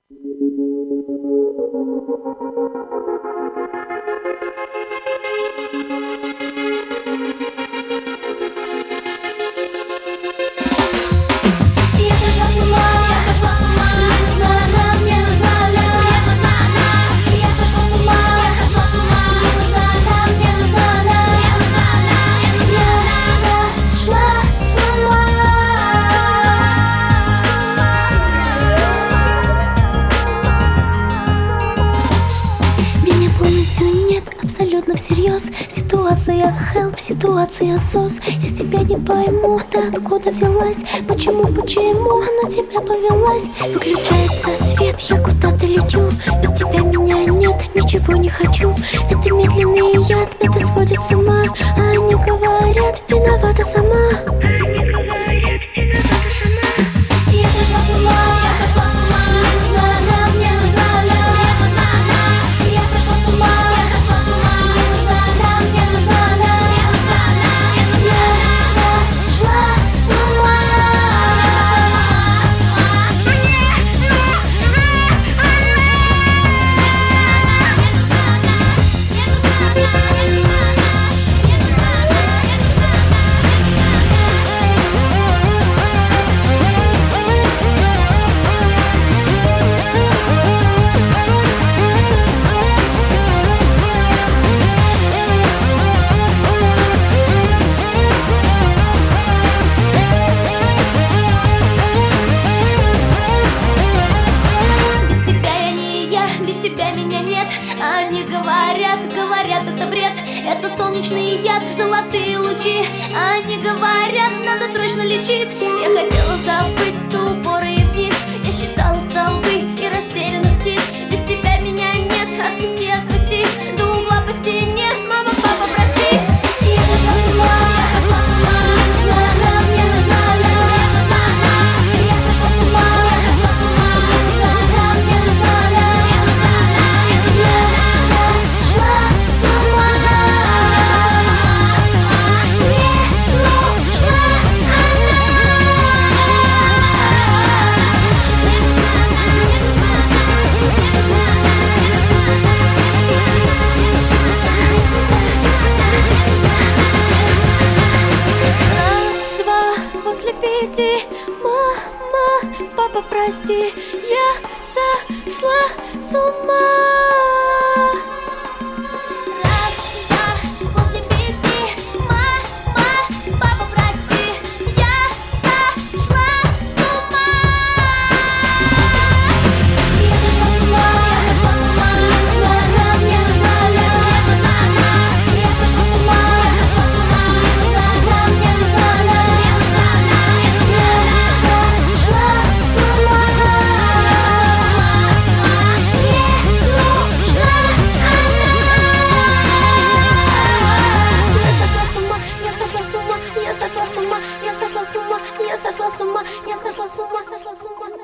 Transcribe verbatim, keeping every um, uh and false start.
Абсолютно всерьез. Ситуация help, ситуация сос. Я себя не пойму, ты откуда взялась? Почему, почему она тебя повелась? Выключается свет, я куда-то лечу. Без тебя меня нет, ничего не хочу. Это медленный яд, это сводит с ума. А они говорят, виновата сама. Они говорят, виновата сама. Я сошла с ума, я сошла с ума. Мне нужна она, мне нужна она, мне нужна она. Я сошла с ума. Они говорят, говорят, это бред. Это солнечный яд, золотые лучи. Они говорят, надо срочно лечить. Я хотела забыть ту поры и вниз. Я считала столбы и растерянных птиц. Без тебя меня нет, отпусти, отпусти. До угла по стене, мама, папа, прости. Я сошла с ума, я сошла с ума. Мне нужна она, мне нужна она, мне нужна она. Я сошла с ума, я сошла с ума. Мне нужна она, мне нужна она, мне нужна она. Мама, папа, прости, я сошла с ума. Раз, два, после пяти. Мама, папа, прости, я сошла с ума. Я сошла с ума, я сошла с ума. Мне нужна она, мне нужна она, мне нужна она. Я сошла с ума, я сошла с ума. Мне нужна она, мне нужна она, мне нужна она. Я сошла с ума, я сошла с ума, я сошла с ума, я сошла с ума, сошла с ума.